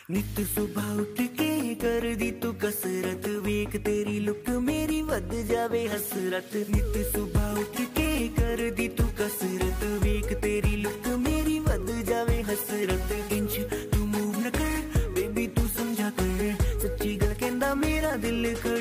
नित सुबह उठ के कर दी तू कसरत, वेख तेरी लुक मेरी वध जावे हसरत। नित सुबह उठ के कर दी तू कसरत, वेख तेरी लुक मेरी वध जावे हसरत। इंच तू मूव न कर बेबी तू समझा कर, सच्ची गल कहंदा मेरा दिल कर